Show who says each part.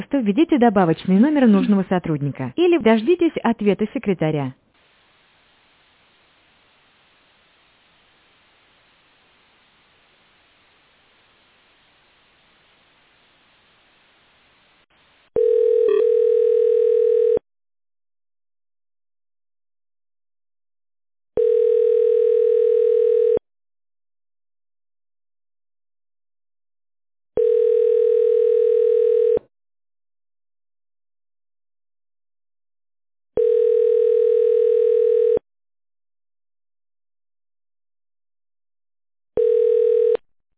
Speaker 1: Введите добавочный номер нужного сотрудника или дождитесь ответа секретаря.